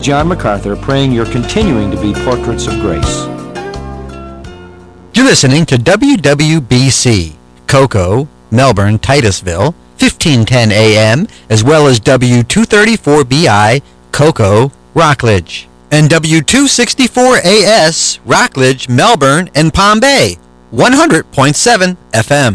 John MacArthur, praying you're continuing to be portraits of grace. You're listening to WWBC, Cocoa, Melbourne, Titusville, 1510 AM, as well as W234BI, Cocoa, Rockledge, and W264AS, Rockledge, Melbourne, and Palm Bay, 100.7 FM.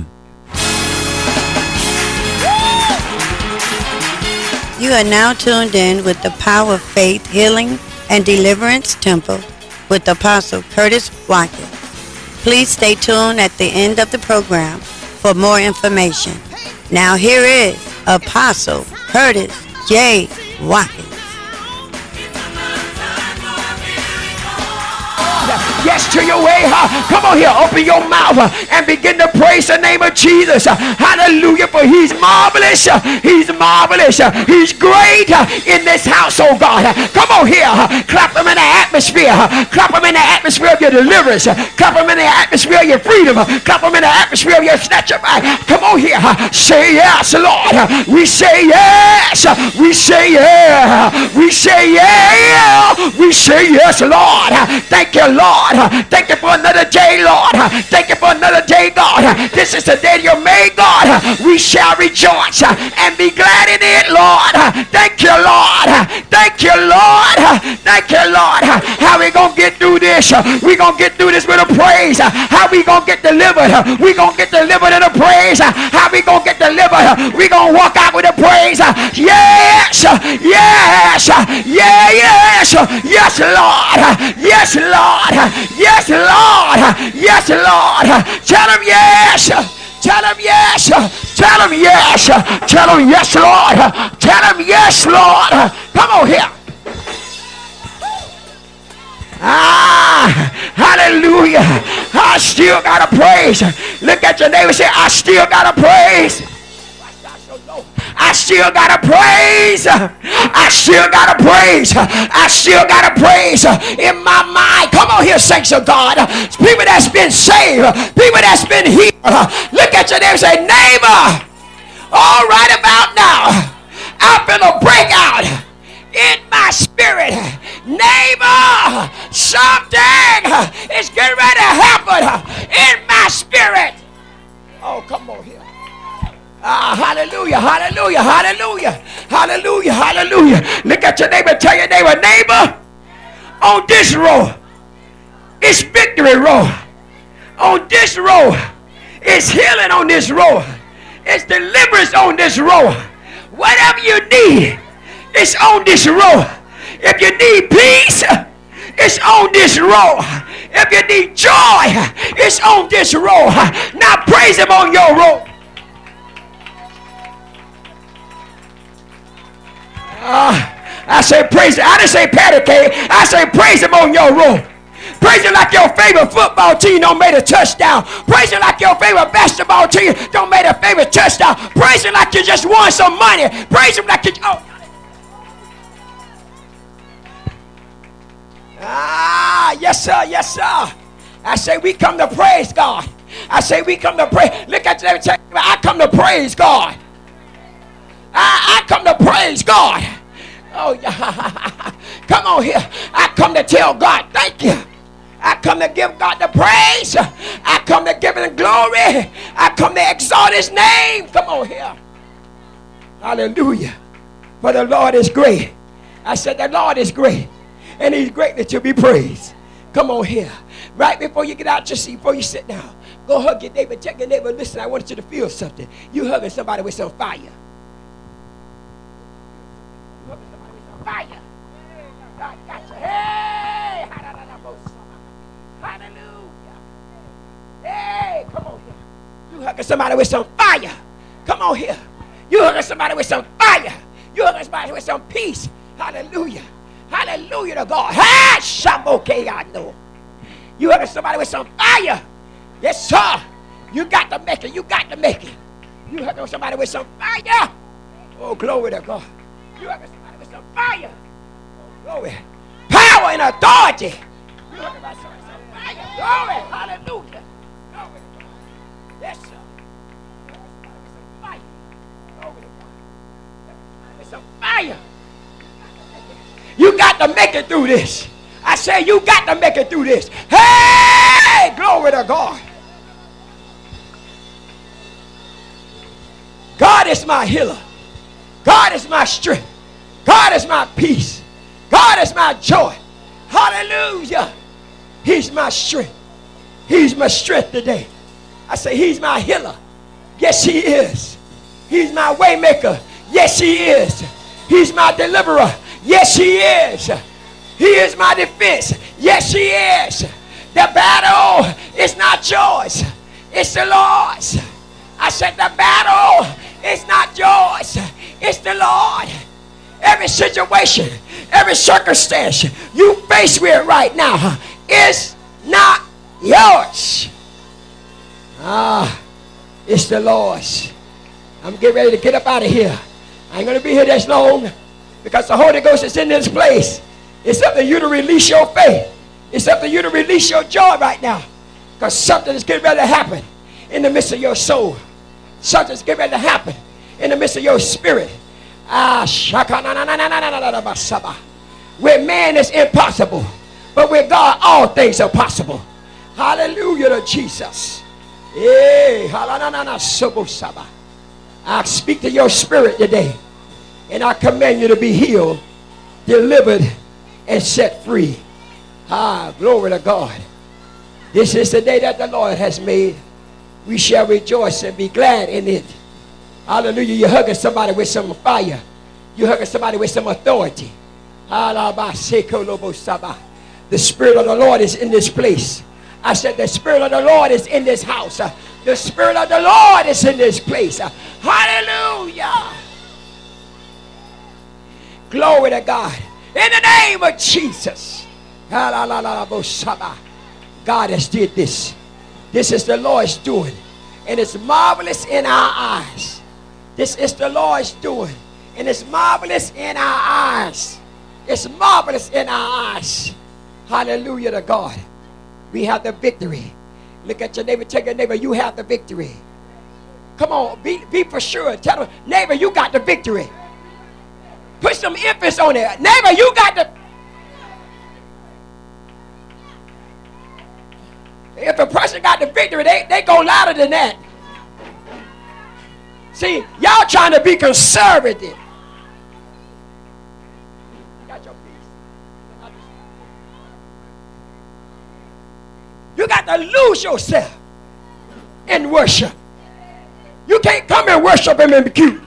You are now tuned in with the Power of Faith, Healing, and Deliverance Temple with Apostle Curtis Watkins. Please stay tuned at the end of the program for more information. Now here is Apostle Curtis J. Watkins. Yes to your way. Come on here. Open your mouth and begin to praise the name of Jesus. Hallelujah. For he's marvelous. He's marvelous. He's great in this house, oh God. Come on here. Clap him in the atmosphere. Clap him in the atmosphere of your deliverance. Clap him in the atmosphere of your freedom. Clap him in the atmosphere of your snatcher. Come on here. Say yes, Lord. We say yes. We say yeah. We say yeah. We say yes, Lord. Thank you, Lord. Thank you for another day, Lord. Thank you for another day, God. This is the day you made, God. We shall rejoice and be glad in it, Lord. Thank you, Lord. Thank you, Lord. Thank you, Lord. How we gonna get through this? We gonna get through this with a praise. How we gonna get delivered? We gonna get delivered in a praise. How we gonna get delivered? We gonna walk out with a praise. Yes, yes, yeah, yes, yes, Lord. Yes, Lord. Yes, Lord. Yes, Lord. Tell him yes. Tell him yes. Tell him yes. Tell him yes, Lord. Tell him yes, Lord. Come on here. Hallelujah. I still got to praise. Look at your neighbor and say, I still got to praise. I still gotta praise. I still gotta praise. I still gotta praise in my mind. Come on here, saints of God. People that's been saved. People that's been healed. Look at your neighbor and say, neighbor, all right about now, I'm gonna break out in my spirit. Neighbor, something is getting ready to happen in my spirit. Oh, come on here. Hallelujah, hallelujah, hallelujah, hallelujah, hallelujah. Look at your neighbor, tell your neighbor, neighbor, on this road, it's victory road. On this road, it's healing on this road. It's deliverance on this road. Whatever you need, it's on this road. If you need peace, it's on this road. If you need joy, it's on this road. Now praise him on your road. I say praise him. I didn't say patty cake. I say praise him on your road. Praise him like your favorite football team don't make a touchdown. Praise him like your favorite basketball team don't make a favorite touchdown. Praise him like you just won some money. Praise him like you... Oh. Yes, sir. Yes, sir. I say we come to praise God. I say we come to pray. Look at you. I come to praise God. I come to praise God. Oh, yeah. Come on here. I come to tell God, thank you. I come to give God the praise. I come to give him glory. I come to exalt his name. Come on here. Hallelujah. For the Lord is great. I said the Lord is great. And he's greatly to be praised. Come on here. Right before you get out your seat, before you sit down, go hug your neighbor. Check your neighbor. Listen, I want you to feel something. You hugging somebody with some fire. Fire. God got you. Hey, hallelujah. Hey, come on here. You hugging somebody with some fire. Come on here. You hugging somebody with some fire. You hugging somebody with some peace. Hallelujah. Hallelujah to God. Hey, Shabokeyano. You hugging somebody with some fire. Yes, sir. You got to make it. You got to make it. You hugging somebody with some fire. Oh, glory to God. You hugging somebody with some fire. Oh, glory. Power and authority. You hugging somebody with some fire. Glory. Hallelujah. Glory to God. Yes, sir. You hugging somebody with some fire. Glory to God. With some fire. You got to make it through this. I say you got to make it through this. Hey, glory to God. God is my healer. God is my strength. God is my peace. God is my joy. Hallelujah. He's my strength. He's my strength today. I say he's my healer. Yes, he is. He's my way maker. Yes, he is. He's my deliverer. Yes, he is. He is my defense. Yes, he is. The battle is not yours. It's the Lord's. I said the battle is not yours. It's the Lord. Every situation, every circumstance you face with right now is not yours. It's the Lord's. I'm getting ready to get up out of here. I ain't going to be here that long because the Holy Ghost is in this place. It's up to you to release your faith. It's up to you to release your joy right now because something is getting ready to happen in the midst of your soul. Something's getting ready to happen in the midst of your spirit. With man it's impossible, but with God all things are possible. Hallelujah to Jesus. I speak to your spirit today, and I command you to be healed, delivered, and set free. Glory to God. This is the day that the Lord has made. We shall rejoice and be glad in it. Hallelujah. You're hugging somebody with some fire. You're hugging somebody with some authority. The Spirit of the Lord is in this place. I said the Spirit of the Lord is in this house. The Spirit of the Lord is in this place. Hallelujah. Glory to God. In the name of Jesus. God has did this. This is the Lord's doing. And it's marvelous in our eyes. This is the Lord's doing. And it's marvelous in our eyes. It's marvelous in our eyes. Hallelujah to God. We have the victory. Look at your neighbor. Tell your neighbor, you have the victory. Come on, be for sure. Tell them, neighbor, you got the victory. Put some emphasis on it. Neighbor, you got the... If a person got the victory, they go louder than that. See, y'all trying to be conservative. You got your peace. You got to lose yourself in worship. You can't come and worship him and be cute.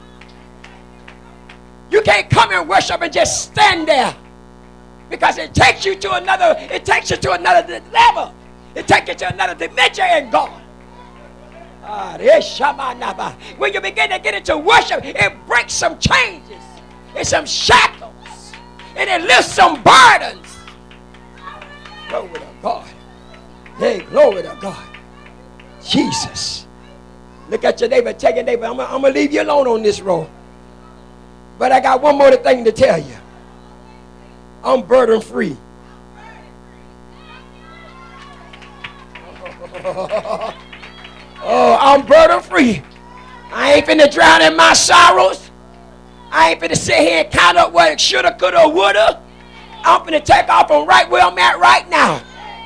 You can't come and worship and just stand there, because it takes you to another level. It takes you to another dimension in God. When you begin to get into worship, it breaks some changes and some shackles, and it lifts some burdens. Glory to God. Hey, glory to God. Jesus. Look at your neighbor. Tell your neighbor, I'm going to leave you alone on this road. But I got one more thing to tell you. I'm burden free. Oh, I'm burden free. I ain't finna drown in my sorrows. I ain't finna sit here and count up what it shoulda, coulda, woulda. I'm finna take off on right where I'm at right now.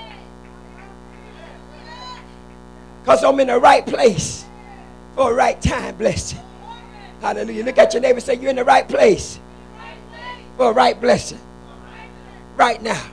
Because I'm in the right place for a right time, blessing. Hallelujah. Look at your neighbor and say, you're in the right place for a right blessing. Right now.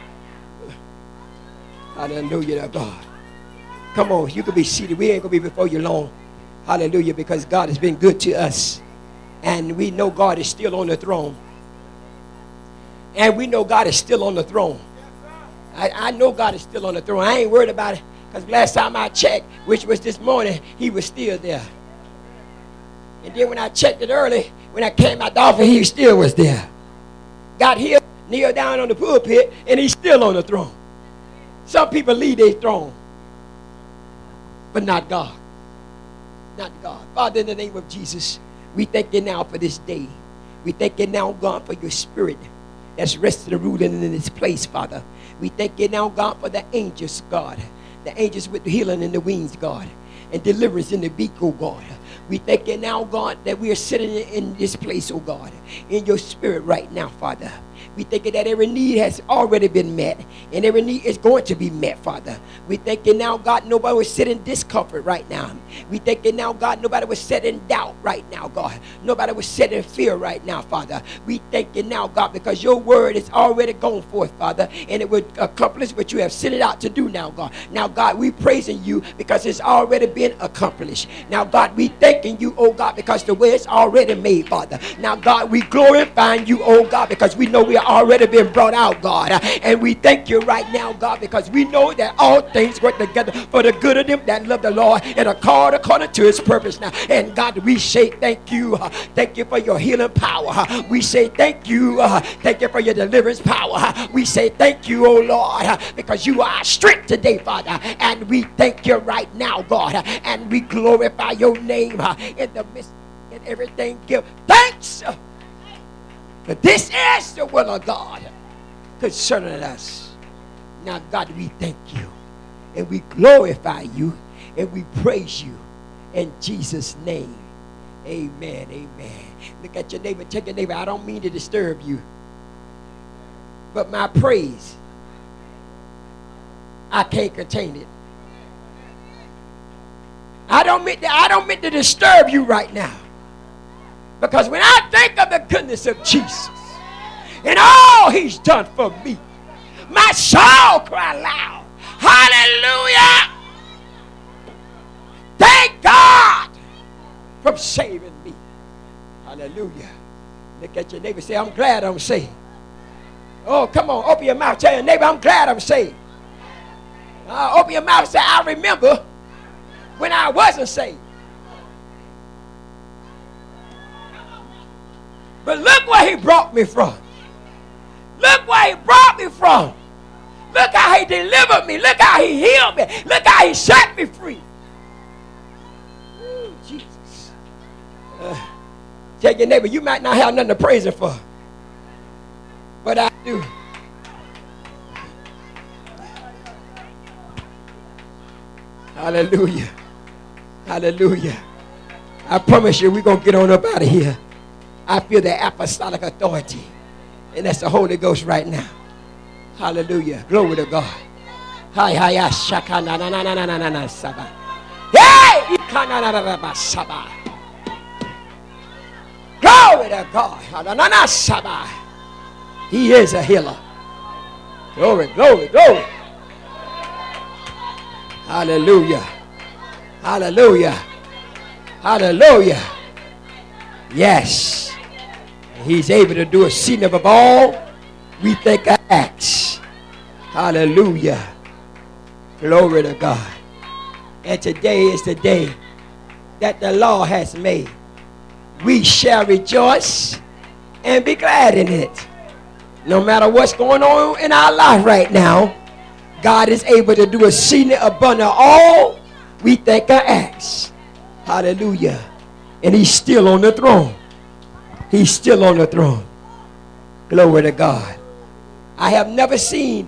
Hallelujah to God. Come on, you can be seated. We ain't going to be before you long. Hallelujah, because God has been good to us. And we know God is still on the throne. And we know God is still on the throne. I know God is still on the throne. I ain't worried about it, because last time I checked, which was this morning, he was still there. And then when I checked it early, when I came out the office, he still was there. Got here, kneeled down on the pulpit, and he's still on the throne. Some people leave their throne, but not God. Not God. Father, in the name of Jesus, we thank you now for this day. We thank you now, God, for your spirit that's resting and ruling in this place, Father. We thank you now, God, for the angels, God. The angels with the healing in the wings, God. And deliverance in the beak, oh God. We thank you now, God, that we are sitting in this place, oh God, in your spirit right now, Father. We thank you that every need has already been met, and every need is going to be met, Father. We thank you now, God, nobody will sit in discomfort right now. We thank you now, God, nobody will sit in doubt right now, God. Nobody will sit in fear right now, Father. We thank you now, God, because your word is already gone forth, Father, and it would accomplish what you have sent it out to do now, God. Now, God, we praising you because it's already been accomplished. Now, God, we thanking you, oh God, because the way it's already made, Father. Now, God, we glorifying you, oh God, because we know we are already been brought out, God. And we thank you right now, God, because we know that all things work together for the good of them that love the Lord and are called according to his purpose now. And God, we say thank you. Thank you for your healing power. We say thank you. Thank you for your deliverance power. We say thank you, oh Lord, because you are our strength today, Father. And we thank you right now, God. And we glorify your name in the midst of everything. Give thanks. But this is the will of God concerning us. Now, God, we thank you, and we glorify you, and we praise you in Jesus' name. Amen, amen. Look at your neighbor, take your neighbor. I don't mean to disturb you, but my praise, I can't contain it. I don't mean to disturb you right now. Because when I think of the goodness of Jesus and all he's done for me, my soul cry loud, hallelujah! Thank God for saving me. Hallelujah. Look at your neighbor, say, I'm glad I'm saved. Oh, come on, open your mouth, tell your neighbor, I'm glad I'm saved. Open your mouth and say, I remember when I wasn't saved. But look where he brought me from. Look where he brought me from. Look how he delivered me. Look how he healed me. Look how he set me free. Ooh, Jesus. Tell your neighbor, you might not have nothing to praise him for, but I do. Hallelujah. Hallelujah. I promise you we're going to get on up out of here. I feel the apostolic authority, and that's the Holy Ghost right now. Hallelujah. Glory to God. Hi, hi, ya, shaka, na, na, na, na, na, na, na, saba. Hey! Ika, na, na, na, na, na, saba. Glory to God. Na, na, na, saba. He is a healer. Glory, glory, glory. Hallelujah. Hallelujah. Hallelujah. Yes. He's able to do exceeding above all we think or ask. Hallelujah. Glory to God. And today is the day that the Lord has made. We shall rejoice and be glad in it. No matter what's going on in our life right now, God is able to do exceeding above all we think or ask. Hallelujah. And he's still on the throne. He's still on the throne. Glory to God. I have never seen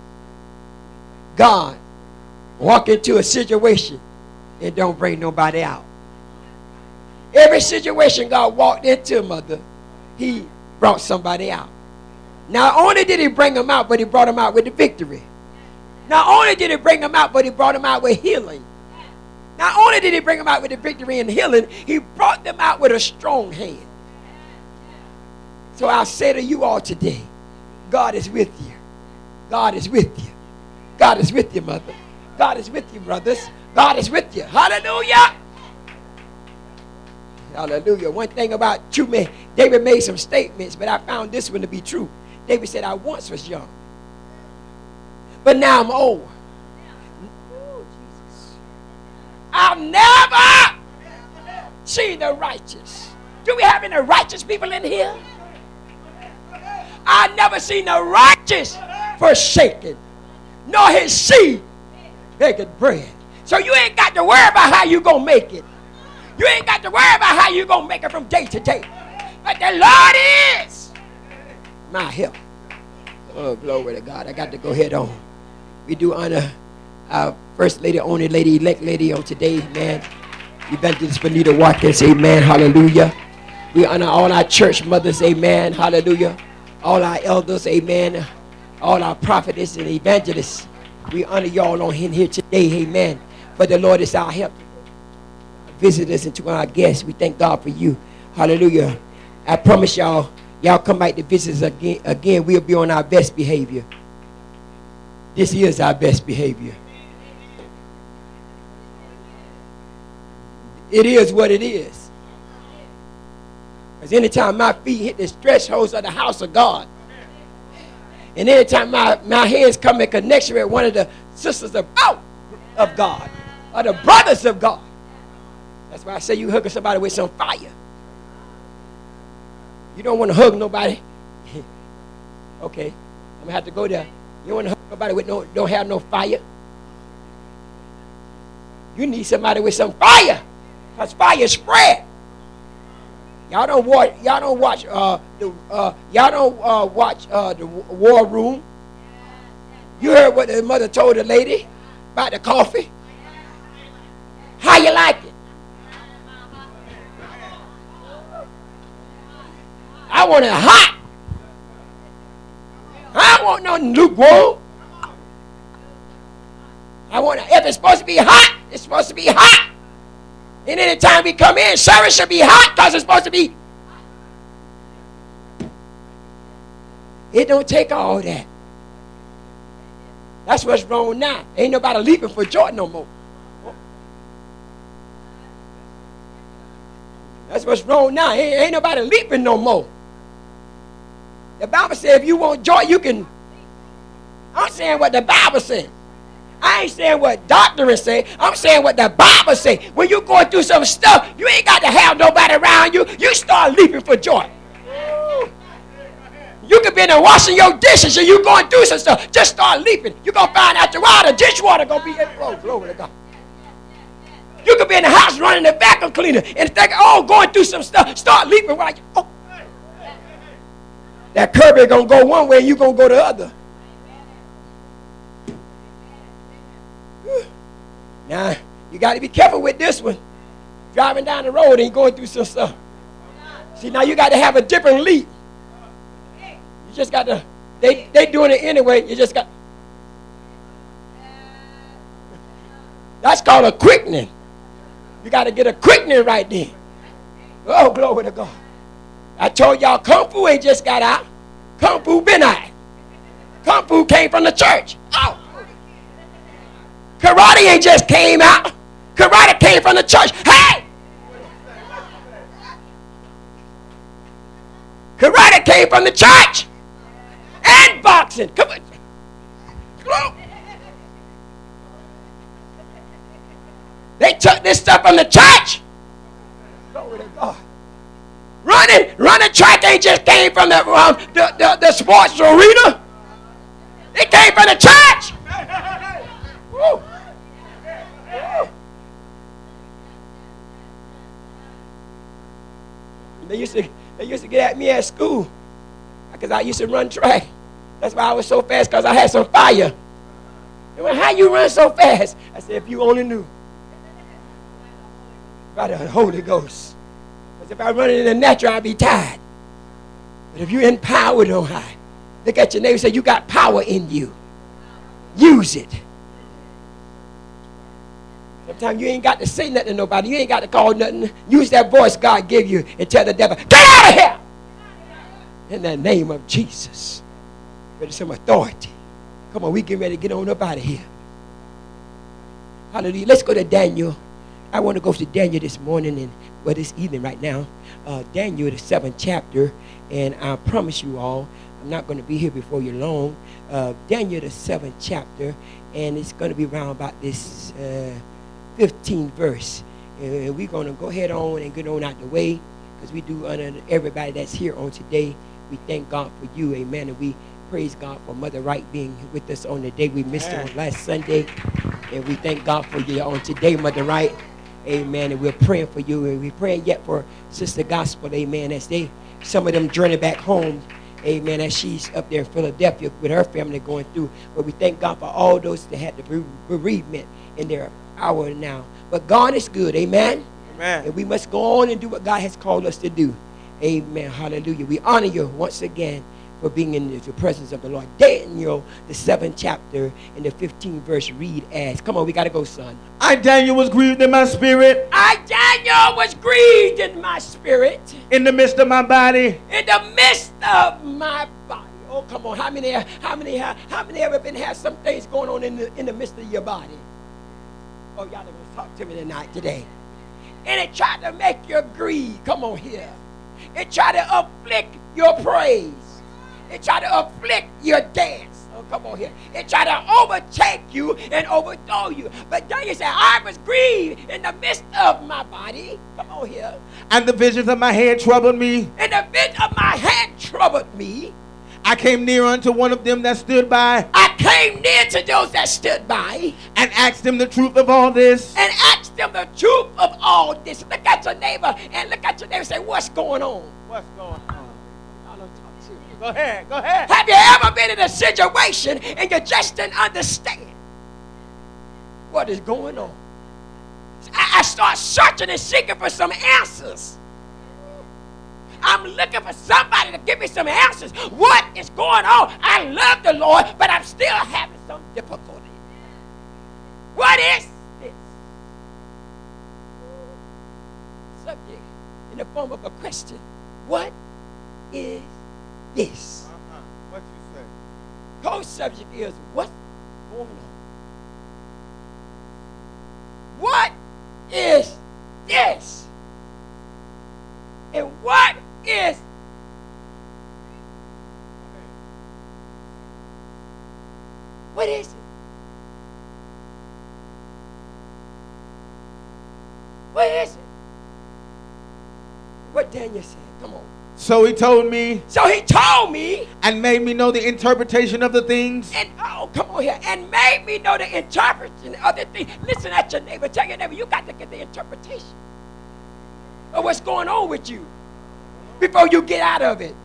God walk into a situation and don't bring nobody out. Every situation God walked into, mother, he brought somebody out. Not only did he bring them out, but he brought them out with the victory. Not only did he bring them out, but he brought them out with healing. Not only did he bring them out with the victory and healing, he brought them out with a strong hand. So I say to you all today, God is with you. God is with you. God is with you, mother. God is with you, brothers. God is with you. Hallelujah. Hallelujah. One thing about true men, David made some statements, but I found this one to be true. David said, I once was young, but now I'm old. Oh, Jesus. I've never seen the righteous. Do we have any righteous people in here? I've never seen the righteous forsaken, nor his seed begging bread. So you ain't got to worry about how you going to make it. You ain't got to worry about how you going to make it from day to day. But the Lord is my help. Oh, glory to God. I got to go head on. We do honor our first lady, only lady, elect lady on today, man. Evangelist Benita Watkins, amen, hallelujah. We honor all our church mothers, amen, hallelujah. all our elders, amen, all our prophets and evangelists. We honor y'all on here today, amen. For the Lord is our help. Visitors and to our guests, we thank God for you. Hallelujah. I promise y'all come back to visit us again. We'll be on our best behavior. This is our best behavior. It is what it is. Because anytime my feet hit the thresholds of the house of God, and anytime my hands come in connection with one of the sisters of God, or the brothers of God, that's why I say you hug somebody with some fire. You don't want to hug nobody. Okay, I'm going to have to go there. You don't want to hug nobody with don't have no fire. You need somebody with some fire. Because fire spread. Y'all don't watch the War Room. You heard what the mother told the lady about the coffee? How you like it? I want it hot. I don't want no lukewarm. I want it, if it's supposed to be hot, it's supposed to be hot. And anytime we come in, service should be hot because it's supposed to be. It don't take all that. That's what's wrong now. Ain't nobody leaping for joy no more. That's what's wrong now. Ain't nobody leaping no more. The Bible says if you want joy, you can. I'm saying what the Bible says. I ain't saying what doctrine say. I'm saying what the Bible say. When you're going through some stuff, you ain't got to have nobody around you. You start leaping for joy. You could be in there washing your dishes and you going through some stuff. Just start leaping. You're going to find out your water, dishwater going to be in the road. Glory to God. You could be in the house running the vacuum cleaner and think, oh, going through some stuff. Start leaping. Oh. That curb is going to go one way and you're going to go the other. Now, you got to be careful with this one. Driving down the road and going through some stuff. See, now you got to have a different leap. You just got to, they doing it anyway. You just got. That's called a quickening. You got to get a quickening right there. Oh, glory to God. I told y'all Kung Fu ain't just got out. Kung Fu been out. Kung Fu came from the church. Oh. Karate ain't just came out. Karate came from the church. Hey! Karate came from the church. And boxing. Come on. Come on. They took this stuff from the church. Glory to God. Running track ain't just came from the sports arena. It came from the church. Woo. They used to get at me at school because I used to run track. That's why I was so fast, because I had some fire. They went, how you run so fast? I said, if you only knew. By the Holy Ghost. Because if I run it in the natural, I'd be tired. But if you're empowered on high, look at your neighbor and say, you got power in you. Use it. Sometimes you ain't got to say nothing to nobody. You ain't got to call nothing. Use that voice God gave you and tell the devil, get out of here! In the name of Jesus. With some authority. Come on, we get ready to get on up out of here. Hallelujah. Let's go to Daniel. I want to go to Daniel this morning this evening right now. Daniel, the 7th chapter. And I promise you all, I'm not going to be here before you long. Daniel, the 7th chapter. And it's going to be around about this 15th verse. And we're going to go ahead on and get on out the way, because we do honor everybody that's here on today. We thank God for you, amen. And we praise God for Mother Wright being with us on the day. We missed her on last Sunday. And we thank God for you on today, Mother Wright. Amen. And we're praying for you. And we're praying yet for Sister Gospel, amen, as some of them journey back home, amen, as she's up there in Philadelphia with her family going through. But we thank God for all those that had the bereavement in their hour now. But God is good, amen. Amen. And we must go on and do what God has called us to do. Amen. Hallelujah. We honor you once again for being in the presence of the Lord. Daniel, the 7th chapter and the 15th verse read as, come on, we got to go, son. I, Daniel, was grieved in my spirit. I, Daniel, was grieved in my spirit. In the midst of my body. In the midst of my body. Oh, come on. How many ever have some things going on in the midst of your body? Oh, y'all are going to talk to me tonight, today. And it tried to make you grieve. Come on here. It tried to afflict your praise. It tried to afflict your dance. Oh, come on here. It tried to overtake you and overthrow you. But Daniel said, I was grieved in the midst of my body. Come on here. And the visions of my head troubled me. And the vision of my head troubled me. I came near unto one of them that stood by. I came near to those that stood by. And asked them the truth of all this. And asked them the truth of all this. Look at your neighbor and look at your neighbor and say, what's going on? What's going on? I don't talk to you. Go ahead. Go ahead. Have you ever been in a situation and you just didn't understand what is going on? I start searching and seeking for some answers. I'm looking for somebody to give me some answers. What is going on? I love the Lord, but I'm still having some difficulty. What is this? Subject in the form of a question. What is this? What you say? Co-subject is what's going on? What is this? And what is what is it? What is it? What Daniel said, come on. So he told me. So he told me. And made me know the interpretation of the things. And oh, come on here. And made me know the interpretation of the things. Listen at your neighbor. Tell your neighbor, you got to get the interpretation of what's going on with you before you get out of it.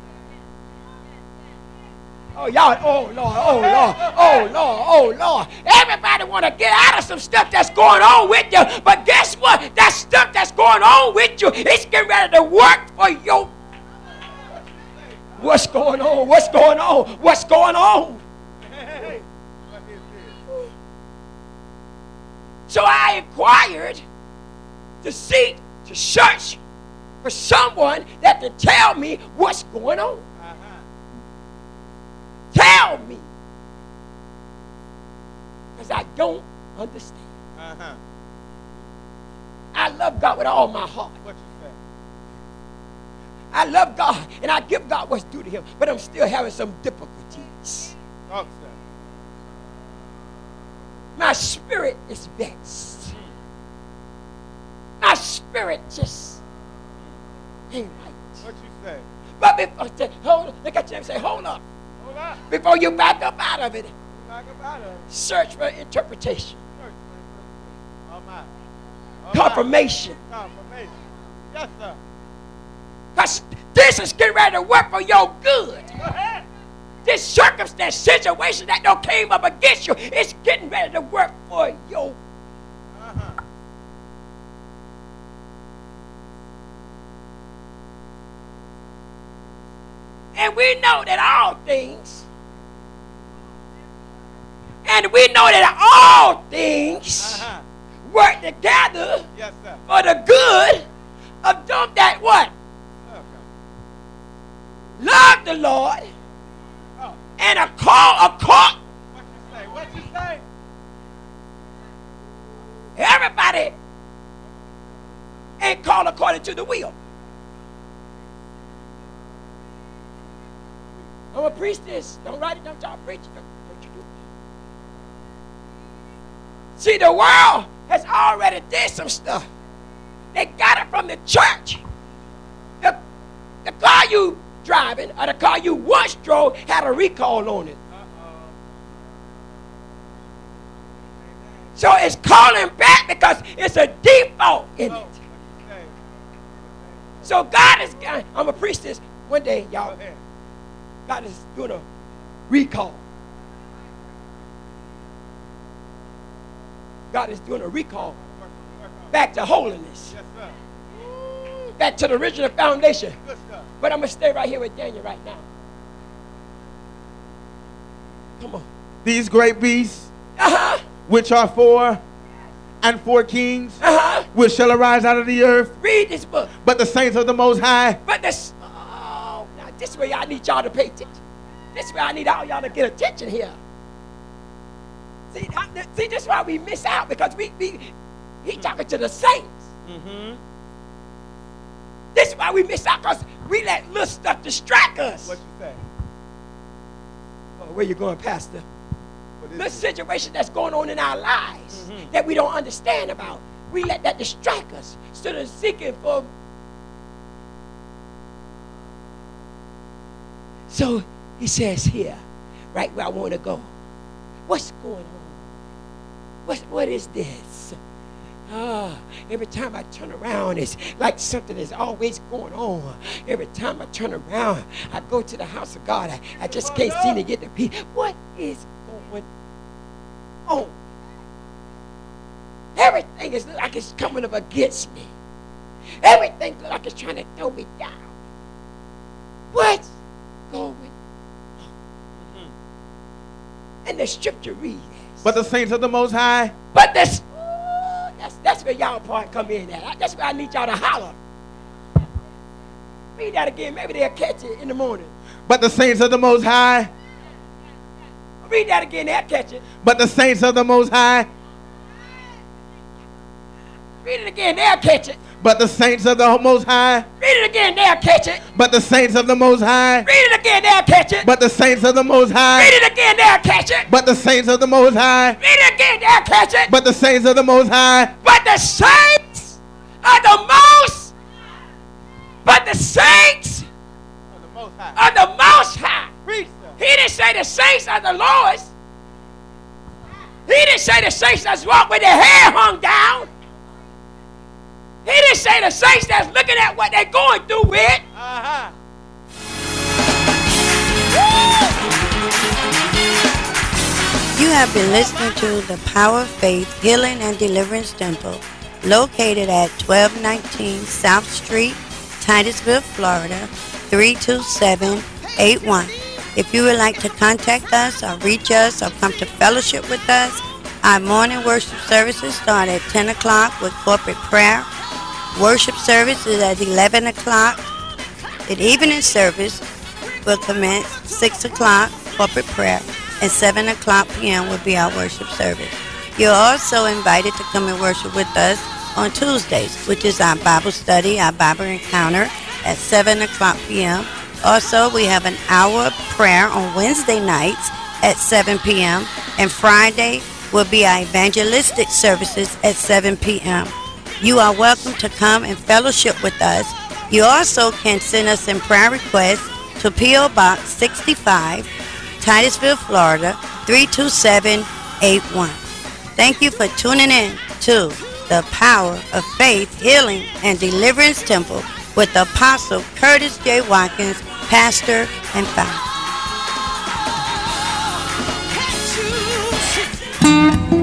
Oh, y'all, oh, Lord, oh, Lord, oh, Lord, oh, Lord. Everybody want to get out of some stuff that's going on with you, but guess what? That stuff that's going on with you, it's getting ready to work for you. What's going on? What's going on? What's going on? So I inquired to seek, to search for someone that can tell me what's going on. Tell me. Because I don't understand. I love God with all my heart. What you say? I love God and I give God what's due to him, but I'm still having some difficulties. Talk, sir. My spirit is vexed. My spirit just ain't right. What you say? But before, hold, look at you and say, hold up. Hold up. Before you back up out of it, Talk about it. search for interpretation, Oh my. confirmation. Confirmation. Yes, sir. Because this is getting ready to work for your good. Go ahead. This circumstance, situation that don't came up against you, it's getting ready to work for you. And we know that all things, work together Yes, sir. for the good of them that what? Okay. Love the Lord Oh, and are called. what you say? What you say? Everybody ain't called according to the will. I'm gonna preach this. Don't write it down. Y'all preach it. Don't you do it. See, the world has already did some stuff. They got it from the church. The car you driving or the car you once drove had a recall on it. So it's calling back because it's a default in it. So God is, I'm going to preach this one day, y'all. God is doing a recall. God is doing a recall back to holiness. Yes, sir. Back to the original foundation. Good stuff. But I'm going to stay right here with Daniel right now. Come on. These great beasts, Uh-huh. which are four and four kings, Uh-huh. which shall arise out of the earth. Read this book. But the saints of the Most High, But this, oh, now this way I need y'all to pay attention. This way I need all y'all to get attention here. See, this is why we miss out, because he talking to the saints. Mm-hmm. This is why we miss out, because we let little stuff distract us. What you say? Oh, where you going, Pastor? What is The it? situation that's going on in our lives that we don't understand about, we let that distract us instead of seeking for. So he says here, right where I want to go. What's going on? What is this? Every time I turn around, it's like something is always going on. Every time I turn around, I go to the house of God. I just can't seem to get the peace. What is going on? Everything is like it's coming up against me. Everything looks like it's trying to throw me down. What's going on? And the scripture reads. But the saints of the Most High, But this, that's where y'all part come in at. That's where I need y'all to holler. Read that again. Maybe they'll catch it in the morning. but the saints of the Most High, Read that again. They'll catch it. but the saints of the Most High, Read it again. They'll catch it. but the saints of the Most High, Read it again. They'll catch it. but the saints of the Most High, Read it again. They'll catch it. but the saints of the Most High, Read it again. They'll catch it. but the saints of the Most High, Read it again. They'll catch it. but the saints of the Most High, But the saints are the most. But the saints of the Most High. are the most high. Preach, He didn't say the saints are the Lord's. He didn't say the saints that's walk with their hair hung down. He didn't say the saints that's looking at what they're going through with. Uh-huh. You have been listening to the Power of Faith Healing and Deliverance Temple, located at 1219 South Street, Titusville, Florida, 32781. If you would like to contact us or reach us or come to fellowship with us, our morning worship services start at 10 o'clock with corporate prayer. Worship service is at 11 o'clock. The evening service will commence 6 o'clock, corporate prayer, and 7 o'clock p.m. will be our worship service. You're also invited to come and worship with us on Tuesdays, which is our Bible study, our Bible encounter at 7 o'clock p.m. Also, we have an hour of prayer on Wednesday nights at 7 p.m. and Friday will be our evangelistic services at 7 p.m. You are welcome to come and fellowship with us. You also can send us in prayer requests to P.O. Box 65, Titusville, Florida, 32781. Thank you for tuning in to the Power of Faith Healing and Deliverance Temple with Apostle Curtis J. Watkins, pastor and founder.